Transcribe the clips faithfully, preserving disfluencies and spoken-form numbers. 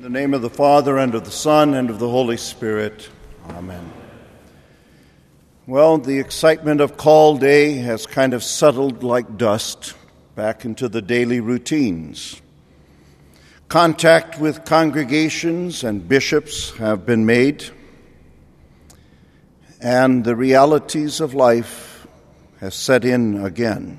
In the name of the Father, and of the Son, and of the Holy Spirit. Amen. Well, the excitement of call day has kind of settled like dust back into the daily routines. Contact with congregations and bishops have been made, and the realities of life have set in again.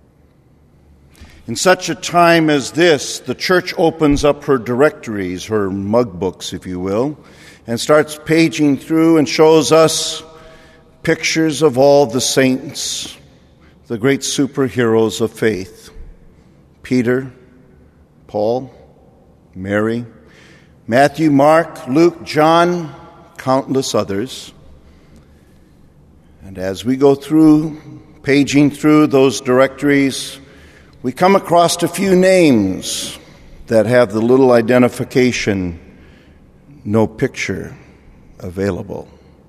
In such a time as this, the church opens up her directories, her mug books, if you will, and starts paging through and shows us pictures of all the saints, the great superheroes of faith. Peter, Paul, Mary, Matthew, Mark, Luke, John, countless others. And as we go through, paging through those directories, we come across a few names that have the little identification, no picture available.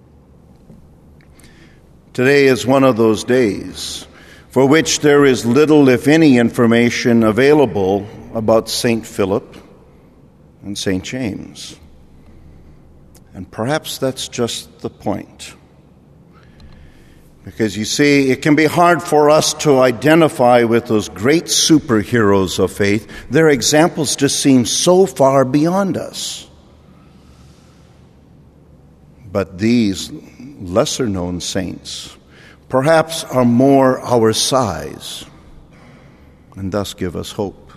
Today is one of those days for which there is little, if any, information available about Saint Philip and Saint James. And perhaps that's just the point. Because you see, it can be hard for us to identify with those great superheroes of faith. Their examples just seem so far beyond us. But these lesser-known saints perhaps are more our size, and thus give us hope.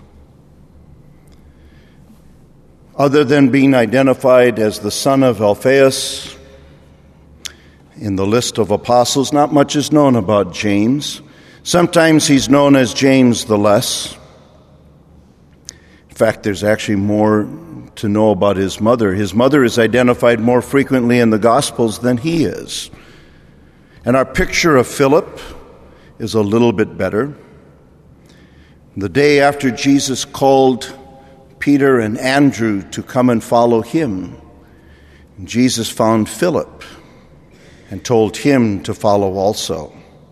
Other than being identified as the son of Alphaeus in the list of apostles, not much is known about James. Sometimes he's known as James the Less. In fact, there's actually more to know about his mother. His mother is identified more frequently in the Gospels than he is. And our picture of Philip is a little bit better. The day after Jesus called Peter and Andrew to come and follow him, Jesus found Philip and told him to follow also.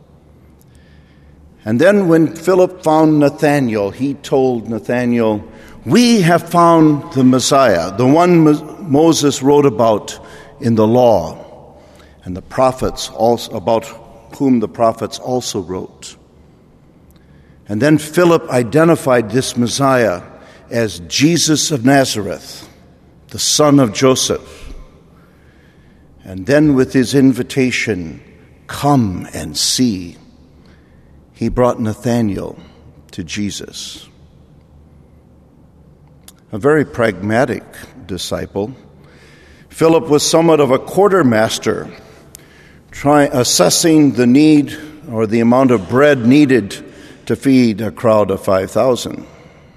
And then when Philip found Nathanael, he told Nathanael, "We have found the Messiah, the one Moses wrote about in the law, and the prophets also, about whom the prophets also wrote." And then Philip identified this Messiah as Jesus of Nazareth, the son of Joseph. And then with his invitation, "Come and see," he brought Nathanael to Jesus. A very pragmatic disciple, Philip was somewhat of a quartermaster, try, assessing the need or the amount of bread needed to feed a crowd of five thousand.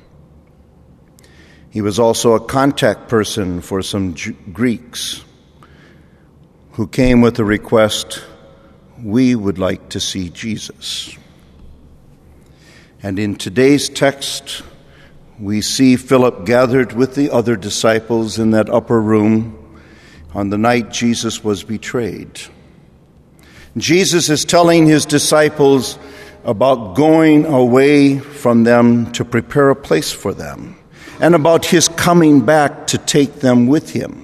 He was also a contact person for some G- Greeks who came with a request, "We would like to see Jesus." And in today's text, we see Philip gathered with the other disciples in that upper room on the night Jesus was betrayed. Jesus is telling his disciples about going away from them to prepare a place for them, and about his coming back to take them with him.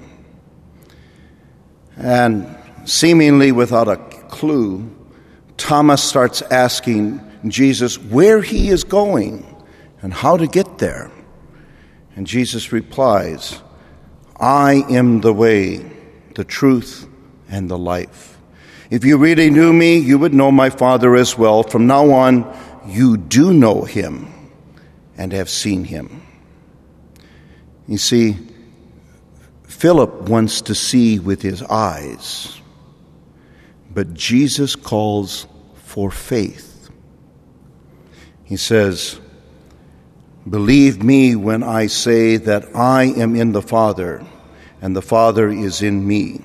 And seemingly without a clue, Thomas starts asking Jesus where he is going and how to get there. And Jesus replies, "I am the way, the truth, and the life. If you really knew me, you would know my Father as well. From now on, you do know him and have seen him." You see, Philip wants to see with his eyes, but Jesus calls for faith. He says, "Believe me when I say that I am in the Father, and the Father is in me."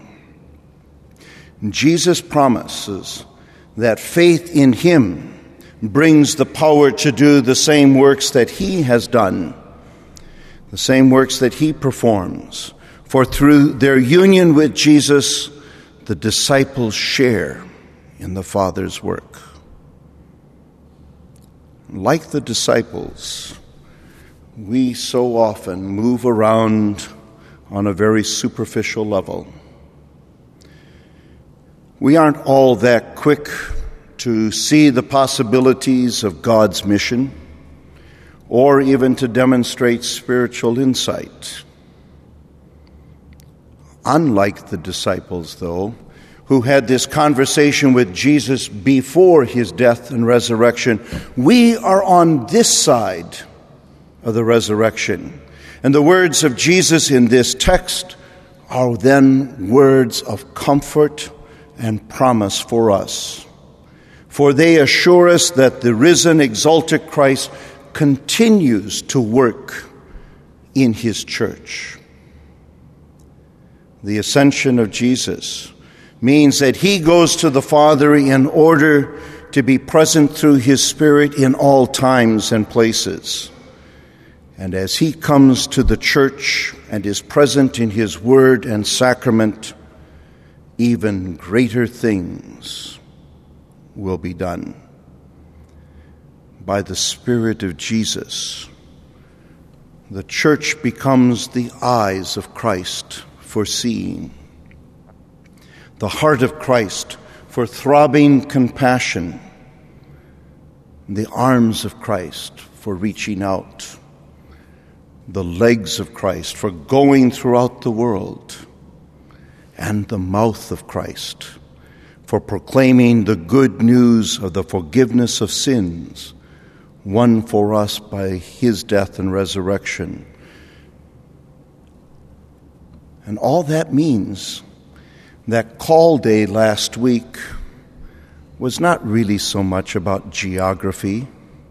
Jesus promises that faith in him brings the power to do the same works that he has done, the same works that he performs. For through their union with Jesus, the disciples share in the Father's work. Like the disciples, we so often move around on a very superficial level. We aren't all that quick to see the possibilities of God's mission, or even to demonstrate spiritual insight. Unlike the disciples, though, who had this conversation with Jesus before his death and resurrection, we are on this side of the resurrection. And the words of Jesus in this text are then words of comfort and promise for us. For they assure us that the risen, exalted Christ continues to work in his church. The ascension of Jesus means that he goes to the Father in order to be present through his Spirit in all times and places. And as he comes to the church and is present in his word and sacrament, even greater things will be done. By the Spirit of Jesus, the church becomes the eyes of Christ for seeing, the heart of Christ for throbbing compassion, the arms of Christ for reaching out, the legs of Christ for going throughout the world, and the mouth of Christ for proclaiming the good news of the forgiveness of sins won for us by his death and resurrection. And all that means that call day last week was not really so much about geography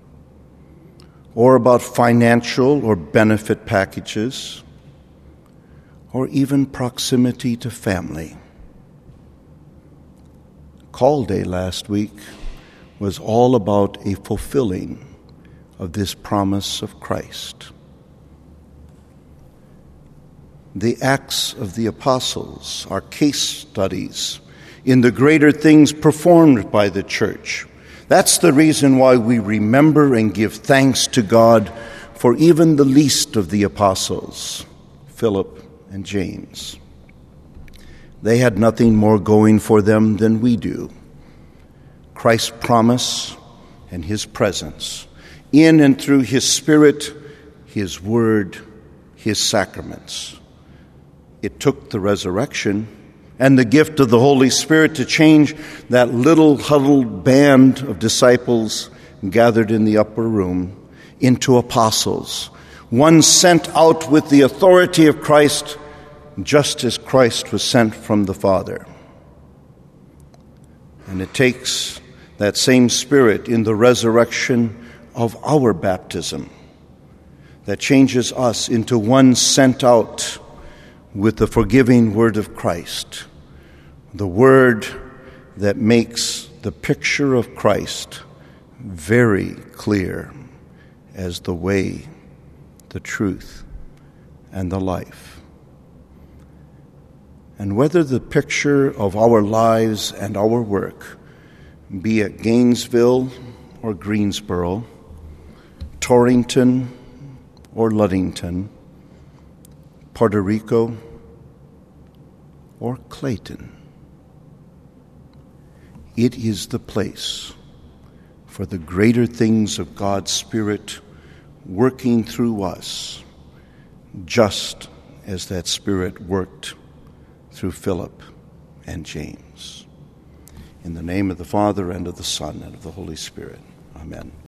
or about financial or benefit packages or even proximity to family. Call day last week was all about a fulfilling of this promise of Christ. The Acts of the Apostles are case studies in the greater things performed by the church. That's the reason why we remember and give thanks to God for even the least of the apostles, Philip and James. They had nothing more going for them than we do. Christ's promise and his presence, in and through his Spirit, his word, his sacraments. It took the resurrection and the gift of the Holy Spirit to change that little huddled band of disciples gathered in the upper room into apostles, one sent out with the authority of Christ, just as Christ was sent from the Father. And it takes that same Spirit in the resurrection of our baptism that changes us into one sent out with the forgiving word of Christ, the word that makes the picture of Christ very clear as the way, the truth, and the life. And whether the picture of our lives and our work be at Gainesville or Greensboro, Torrington or Ludington, Puerto Rico or Clayton, it is the place for the greater things of God's Spirit working through us, just as that Spirit worked through Philip and James. In the name of the Father, and of the Son, and of the Holy Spirit. Amen.